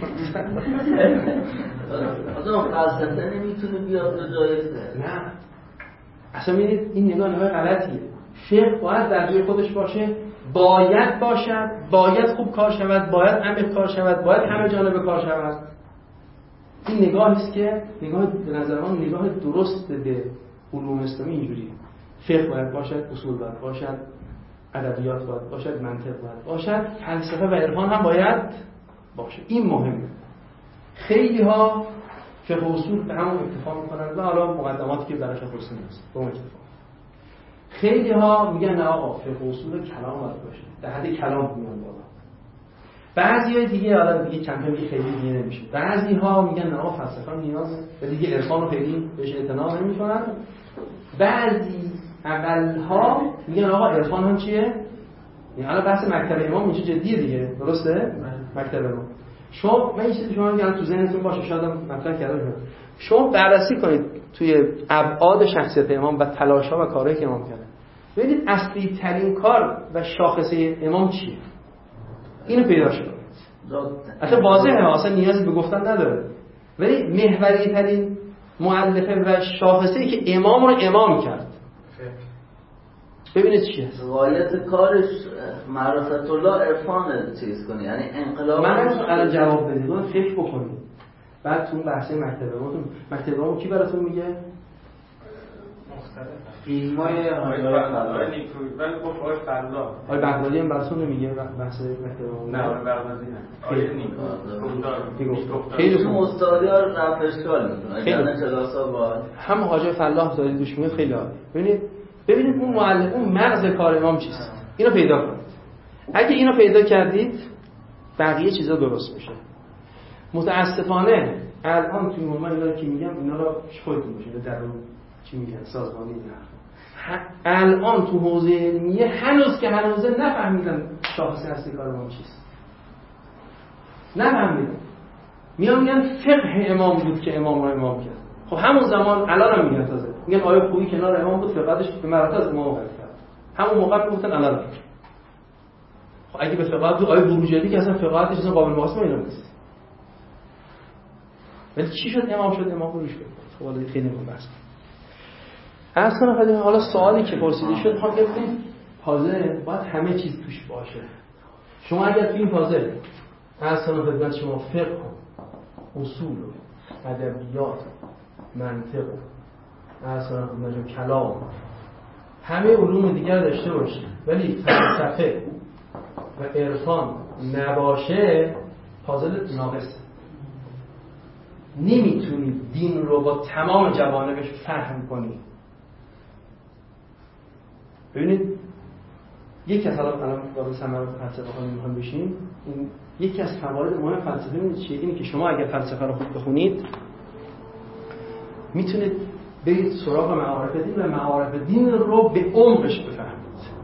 آدم فلسفه نمیتونه بیاد به جایزه. نه اصلا میدید این نگاه نگاه غلطیه. فقه باید در جای خودش باشه، باید باشد، باید خوب کار شود، باید عمیق کار شود، باید همه جانبه کار شود. این نگاهی است که نگاه به نظر من نگاه درست به علوم اسلامی اینجوریه. فقه باید باشد، اصول باید باشد، ادبیات باید باشد، منطق باید باشد، فلسفه و عرفان هم باید باشه. این مهمه. خیلی ها فقه و اصول به همون اکتفا میکنن و حالا مقدماتی که برای فقه و اصول هست به اون اکتفا. خیلی ها میگن نه آقا فقه و اصول کلام باید باشه، در حد کلام میان بالا. بعضی دیگه حالا دیگه کمپین دیگه خیلی دیگه نمیشه. بعضی ها میگن نه آقا فلسفه نیازه و دیگه عرفان رو خیلی بهش اعتنا نمیکنن. بعضی اقل‌ها میگن آقا عرفان هم چیه؟ یعنی الان بحث مکتب امام اینجا جدیه دیگه، درسته؟ مکتب امام. شما من این چیزی شما میگم تو ذهنتون باشه، شاید هم مطرح کردم. شما بررسی کنید توی ابعاد شخصیت امام و تلاش‌ها و کارهایی که امام کرده. ببینید اصلی ترین کار و شاخصه امام چیه؟ اینو پیدا کنید. اصلا واضحه، اصلا نیازی به گفتن نداره. ولی محوری ترین مؤلفه و شاخصه‌ای که امام رو امام کرد. ببینید چی هست. غایت کارش معرفت الله عرفان چیز کنی، یعنی انقلاب. من الان جواب بدید، من فکر بکنید. بعد تو اون بحث مکتبه ما، مکتبه ما کی براتون میگه؟ فیلمای آقای فلاح. ولی خب آقای فلاح آقای بغدادی هم براتون نمیگه بحث مکتبه ما؟ نه آقای بغدادی نه. آقای نیکو. خیلی تو مستعاری ها رفت اشکال میکنه. اگر کلاسا با هم حاجی فلاح دارید گوش میکنید خیلی عالی. ببینید ببینید اون معلم، اون مغز کار امام چیست؟ اینو پیدا کنید. اگه اینو پیدا کردید بقیه چیزا درست میشه. متاسفانه الان توی موقع اینا که میگم اینا رو خودتون میشه در اون چی میگن سازمانی نه. الان تو حوزه علمیه هنوز که هنوزه نفهمیدن شاخص اصلی کار امام چیست. نفهمیدن. میان میگن فقه امام بود که امام رو امام کرد. خب همون زمان الان هم میگن تازه میگن آیه خوبی کنار امام بود فقهش به مراتب از امام قرار کرد. همون موقع میگفتن الان. خب اگه به فقه آیه بروجردی که اصلا فقهش اصلا قابل مقایسه اینا نیست. ولی چی شد امام شد امام رو روش کرد. خب حالا خیلی مهم بحث. اصلا خیلی حالا سوالی که پرسیده شد میخوام بگم پازل باید همه چیز توش باشه. شما اگر تو این پازل اصلا خدمت شما فقه اصول ادبیات منطق اصلا خدمت کلام همه علوم دیگر داشته باشید ولی فلسفه و عرفان نباشه پازل ناقصه. نمیتونید دین رو با تمام جوانبش فهم کنید. ببینید یکی از الان الان وارد ثمرات فلسفه خواهیم میخوام بشیم. این یکی از فواید مهم فلسفه میدونید چیه؟ اینه که شما اگر فلسفه رو خوب بخونید میتونید برید سراغ معارف دین و معارف دین رو به عمقش بفهمید.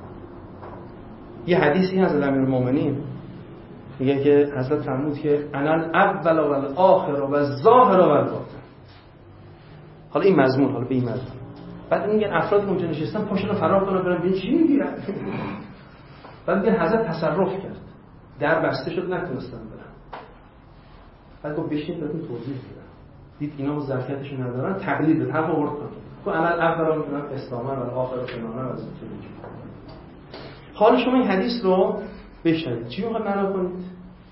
یه حدیثی هست از امیرالمومنین میگه که حضرت فرمود که انا الاول و الاخر و الظاهر و الباطن. حالا این مضمون، حالا به این مضمون بعد میگن افرادی که اونجا نشستن پاشون رو فرار کنن برن ببین چی میگیرن. بعد میگن حضرت تصرف کرد در بسته شد نتونستن برن. بعد گفت بشین بهتون توضیح بدم. دید اینا ظرفیتشو ندارن تقلید بده حرف آورد کن. خب انا الاول میگن اسلام و الاخر و فلان و از حالا شما این حدیث رو بشنوید چی میخواید معنا کنید؟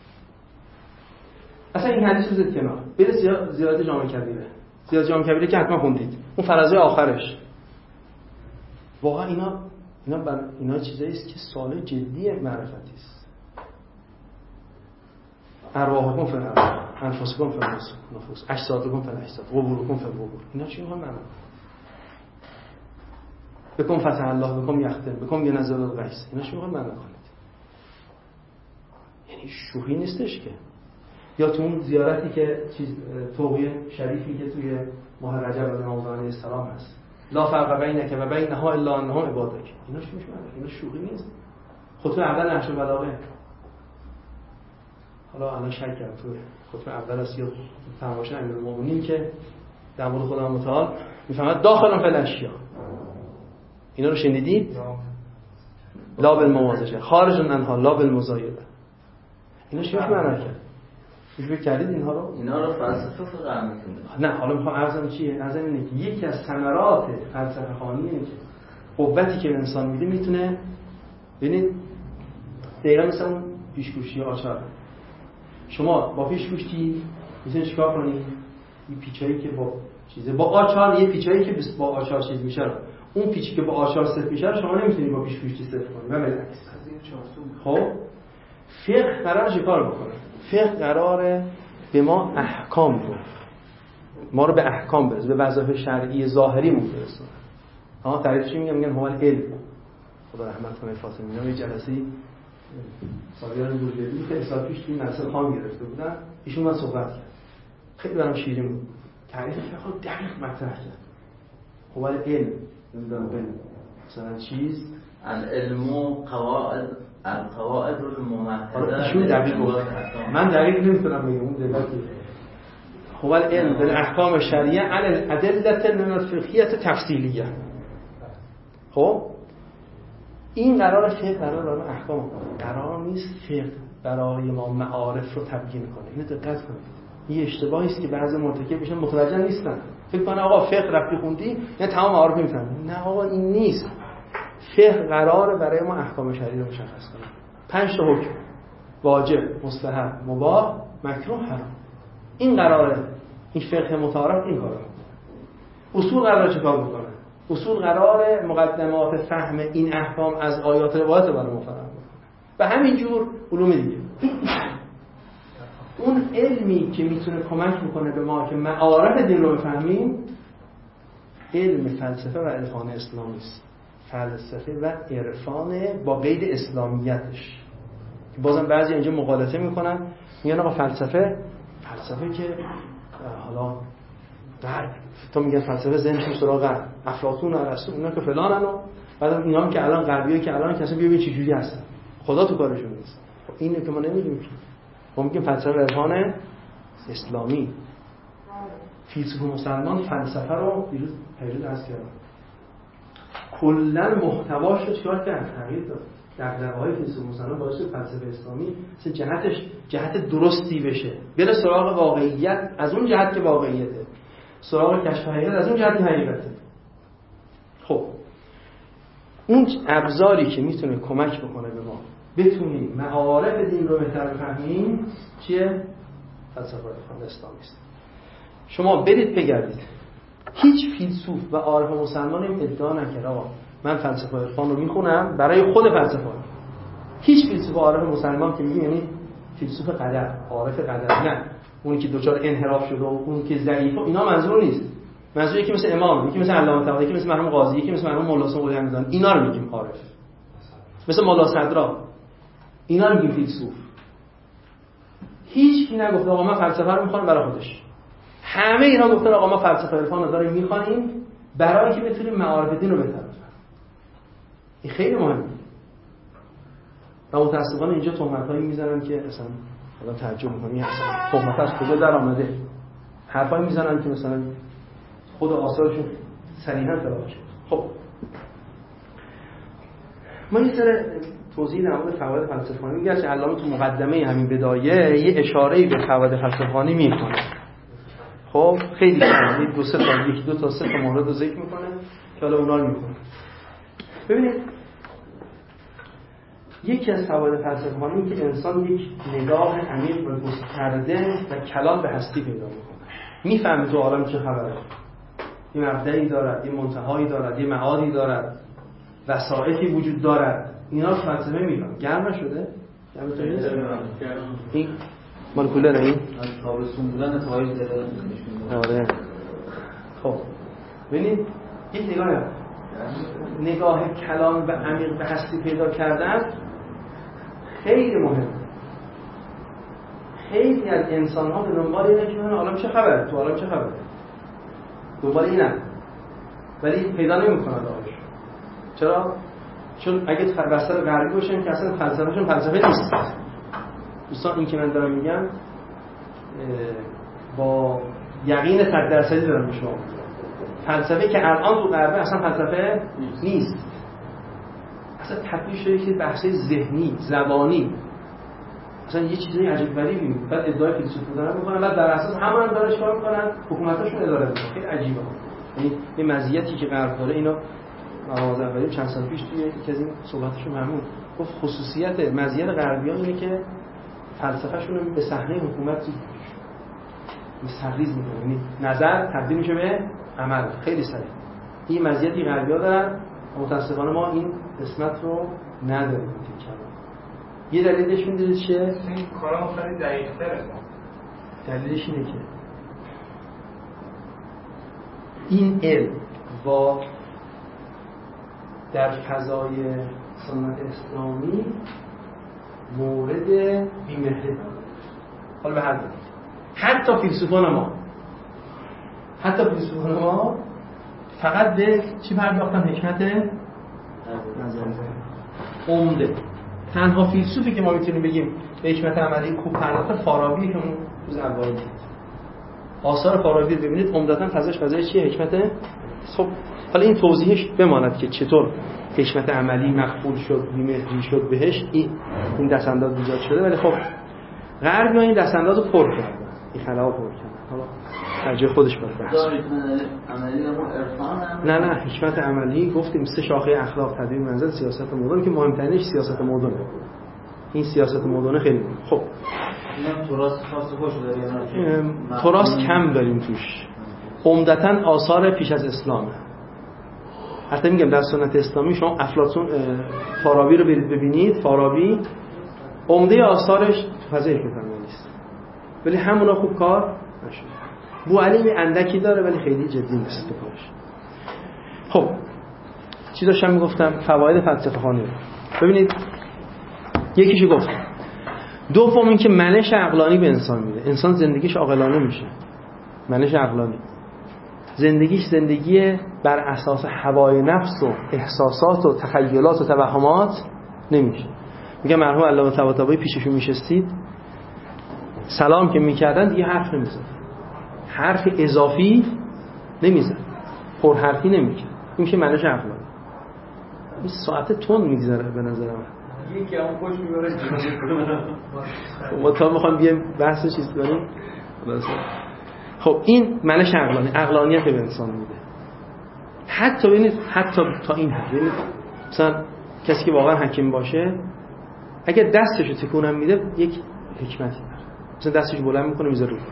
اصلا این حدیث رو بذارید کنار. برید زیارت جامع کبیره. زیارت جامع کبیره که حتما خوندید. اون فرازه آخرش. واقعا اینا اینا بر اینا چیزایی است که سوال جدی معرفتی است. ارواحکم فی الارواح، انفسکم فی النفوس، اجسادکم فی الاجساد، قبورکم فی القبور. اینا چی میخوان معنا کنید؟ بکن فتح الله بکن یختم بکن ینزل الغیث. اینا چی میخوان معنا کنید؟ یعنی شوخی نیستش که. یا تو اون زیارتی که چیز توقیه شریفی که توی ماه رجب از امام علیه السلام هست لا فرق بینک و بینها الا انها عبادک. اینا چی میشه؟ اینا شوخی نیست. خطبه اول نهج البلاغه. حالا الان شک کردم تو خطبه اول است یا فرمایش امیرالمومنین که در مورد خدا متعال میفهمد داخل فی الاشیاء. اینا رو شنیدید؟ لا بالموازشه خارج عنها لا بالمزایده. اینا چی میشه معنی کرد؟ میشه فکر کردید اینها رو؟ اینا رو فلسفه فقط میتونه. نه حالا میخوام عرضم چیه؟ عرضم اینه که یکی از ثمرات فلسفه خوانی اینه که قوتی که به انسان میده میتونه ببینید دقیقاً مثل اون پیشگوشتی آچار. شما با پیشگوشتی میتونید چیکار کنید؟ این پیچایی که با چیزه با آچار یه پیچایی که با آچار چیز میشه رو اون پیچی که با آچار صفر میشه رو شما نمیتونید با پیشگوشتی صفر کنید و بالعکس. خب فقه قراره چیکار بکنه؟ فقه قراره به ما احکام رو ما رو به احکام برسونه، به وظایف شرعی ظاهری مون برسونه. ها تعریفش میگم میگن هو علم. خدا رحمت کنه فاطمی اینا یه جلسه‌ای سالیان بوجودی که سال پیش این مسئله خام گرفته بودن ایشون من صحبت کرد. خیلی برام شیرین بود. تعریف فقه دقیق مطرح کرد. هو علم نمیدونم ببین مثلا چیز العلم و قواعد القواعد الممهده. ایشون دقیق بود. من دقیق نمیتونم بگم اون دلاتی. هو العلم بالاحکام الشرعیه علی الادله من الفقهیه تفصیلیه. خب این قرار فقه قرار برای احکام قرار نیست فقه برای ما معارف رو تبیین کنه. اینو دقت کنید. این اشتباهی است که بعضی مرتکب میشن متوجه نیستن. فکر کنن آقا فقه رفتی خوندی یعنی تمام معارف میفهمی. نه آقا این نیست. فقه قراره برای ما احکام شرعی رو مشخص کنه. پنج تا حکم: واجب، مستحب، مباح، مکروه، حرام. این قراره، این فقه متعارف این کارو میکنه. اصول قراره چیکار بکنه؟ اصول قراره مقدمات فهم این احکام از آیات روایات برای ما فراهم کنه. و همین جور علوم دیگه. اون علمی که میتونه کمک بکنه به ما که معارف دین رو بفهمیم، علم فلسفه و عرفان اسلامی است. فلسفه و عرفان با قید اسلامیتش. بازم بعضی اینجا مغالطه میکنن، میگن آقا فلسفه فلسفه که حالا غرب، تو میگن فلسفه ذهنشون سراغ غرب، افلاطون و ارسطو اینا که فلانن، و بعد اینا هم که الان غربیایی که الان کسی بیا ببین چه جوری هستن، خدا تو کارشون نیست. خب اینه که ما نمیگیم که ما میگیم فلسفه و عرفان اسلامی. فیلسوف مسلمان فلسفه رو دیروز پیروز از کردن، کلا محتواش رو چیکار کرد؟ تغییر داد. دغدغه‌های فیلسوف مسلمان باعث شد فلسفه اسلامی مثل جهتش جهت درستی بشه، بره سراغ واقعیت از اون جهت که واقعیته، سراغ کشف حقیقت از اون جهت که حقیقته. خب اون ابزاری که میتونه کمک بکنه به ما بتونیم معارف دین رو بهتر بفهمیم چیه؟ فلسفه اسلامی است. شما برید بگردید، هیچ فیلسوف و عارف مسلمان این ادعا نکرد آقا من فلسفه عرفان رو میخونم برای خود فلسفه. هیچ فیلسوف و عارف مسلمان که میگه یعنی فیلسوف قدر، عارف قدر، نه اون که دوچار انحراف شده و اون که ضعیفه، اینا منظور نیست. منظور یکی مثل امام، یکی مثل علامه طباطبایی، یکی مثل مرحوم قاضی، یکی مثل مرحوم مولا حسین قلی حمیدان، اینا رو میگیم عارف. مثل مولا صدرا، اینا رو میگیم فیلسوف. هیچ کی نگفت آقا من فلسفه رو میخونم برای خودش. همه اینا گفتن آقا ما فلسفه عرفان رو داریم میخوانیم برای که بتونیم معارف دین رو بهتر بفهمیم. این خیلی مهمه. و متأسفانه اینجا تهمتایی میزنن که اصلا آدم تعجب میکنه این اصلا تهمت از کجا در آمده. حرفایی میزنن که مثلا خود آثارشون صریحا تلاش شد. خب ما یه سر توضیح در مورد فواید فلسفه‌ای میگه که علامه تو مقدمه همین بدایه یه اشاره‌ای به فواید فلسفه‌ای میکنه. خب خیلی کم دو سه تا یک دو تا سه تا مورد رو ذکر میکنه که حالا اونا رو میکنه. ببینید یکی از فواید فلسفه‌ای که انسان یک نگاه عمیق و گسترده و کلان به هستی پیدا میکنه. میفهمه تو عالم چه خبره. یه مبدأی دارد، یه منتهایی دارد، یه معادی دارد، وسائطی وجود دارد. اینا رو فلسفه میفهمه. گرم شده؟ گرم تو نیست؟ این مولکولر این تابستون بودن تایید داره. آره. خب ببینید یک نگاه نگاه کلان و عمیق به هستی پیدا کردن خیلی مهمه. خیلی از انسان ها به دنبال اینه که ببینن عالم چه خبره، تو عالم چه خبره، دنبال اینن، ولی پیدا نمی‌کنن راهش. چرا؟ چون اگه بستر غربی باشن که اصلا فلسفه‌شون فلسفه نیست. دوستان این که من دارم میگم با یقین صد درصدی دارم به شما میگم. فلسفه که الان تو غربه اصلا فلسفه نیست. اصلا تبدیل شده که بحث ذهنی، زبانی، اصلا یه چیزای عجیب غریبی. بعد ادعای فیلسوف بودن میکنن، بعد در اساس همون هم دارش کار میکنن، حکومتاشون اداره میکنن. خیلی عجیبه. یعنی یه مزیتی که غرب داره، اینا آذربایجان چند سال پیش توی یکی از این صحبتاشون همون گفت خصوصیت مزیت غربیان اینه که فلسفه‌شون رو به صحنه حکومت مستقریز میکنه، یعنی نظر تبدیل میشه به عمل خیلی سریع. این مزیتی غربی‌ها دارن، متأسفانه ما این قسمت رو نداریم. یه دلیلش می‌دونید چیه؟ این کارا خیلی دقیق‌تره. دلیلش اینه که این علم با در فضای سنت اسلامی مورد بی‌مهری داره. حالا به هر دلیل حتی فیلسوفان ما حتی فیلسوفان ما فقط به چی پرداختن؟ حکمت نظری. عمده تنها فیلسوفی که ما میتونیم بگیم به حکمت عملی خوب پرداخته فارابی که اون روز اول آثار فارابی رو ببینید عمدتاً فضاش فضای چیه؟ حکمت. خب حالا این توضیحش بماند که چطور حکمت عملی مقبول شد، بی‌مهری شد بهش، این این دستانداز ایجاد شده. ولی خب غرب این دستانداز رو پر کردن، این خلا رو پر کردن. حالا در جای خودش باید بحث. عملی اما عرفان هم نه نه حکمت عملی گفتیم سه شاخه اخلاق، تدبیر، منزل، سیاست مدرن که مهمترینش سیاست مدرنه. این سیاست مدرنه خیلی مهمه. خب اینم تراث خاص خوش داریم. تراث کم داریم توش. عمدتاً آثار پیش از اسلامه. حتی میگم در سنت اسلامی شما افلاطون فارابی رو برید ببینید، فارابی عمده آثارش فضای حکمت عملی است. ولی همونا خوب کار نشد. بوعلی اندکی داره ولی خیلی جدی نیست تو کارش. خب چی داشتم میگفتم؟ فواید فلسفه خوانی. ببینید یکیشو گفتم. دوم این که منش عقلانی به انسان میده. انسان زندگیش عاقلانه میشه. منش عقلانی. زندگیش زندگی بر اساس هوای نفس و احساسات و تخیلات و توهمات نمیشه. میگم مرحوم علامه طباطبایی پیششون میشستید سلام که میکردن دیگه حرف نمیزد، حرف اضافی نمیزد، پر حرفی نمیکرد. این میشه منش عقلانی. این ساعت تون میگذره به نظر من. یکی هم خوش میبره. ما تا میخوام بیایم بحث چیز کنیم. خب این منش عقلانی، عقلانیت به انسان میده. حتی ببینید حتی تا این حد ببینید مثلا کسی که واقعا حکیم باشه اگر دستشو تکونم میده یک حکمتی داره. مثلا دستشو بلند میکنه میذاره روش،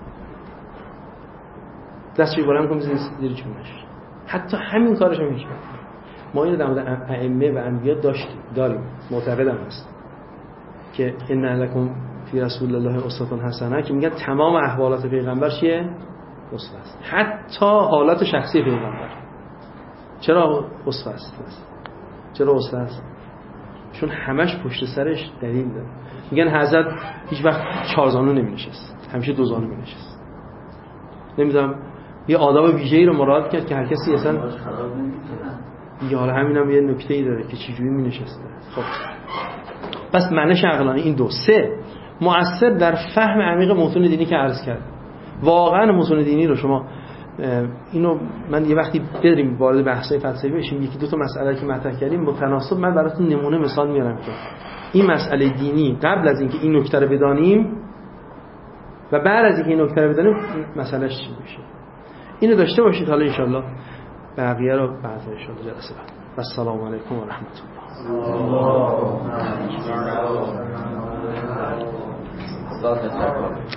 دستشو بلند میکنه میذاره زیر چونش. حتی همین کارش هم حکمت. ما اینو در مورد ائمه و انبیا داشتیم، داریم، معتقدم هست که ان لکم فی رسول الله اسوه حسنه که میگن تمام احوالات پیغمبر چیه؟ اسوه است. حتی حالات شخصی پیغمبر. چرا اسوه است؟ چرا اسوه است؟ چون همش پشت سرش دلیل داره. میگن حضرت هیچ وقت چهار زانو نمی‌نشست، همیشه دو زانو می‌نشست. نمیدونم یه آداب ویژه‌ای رو مراعات کرد که هر کسی اصلا دیگه. حالا همینم یه نکته‌ای داره که چجوری می‌نشسته. خب پس منش عقلانی این دو. سه مؤثر در فهم عمیق متون دینی که عرض کرد. واقعا متون دینی رو شما اینو من یه وقتی بریم وارد بحث‌های فلسفی بشیم یکی دو تا مسئله که مطرح کردیم متناسب من براتون نمونه مثال میارم که این مسئله دینی قبل از اینکه این نکته رو بدانیم و بعد از اینکه این نکته رو بدانیم مسئلهش چی میشه. اینو داشته باشید. حالا ان شاءالله بقیه رو بعد ان شاءالله جلسه بعد. السلام علیکم و رحمت الله.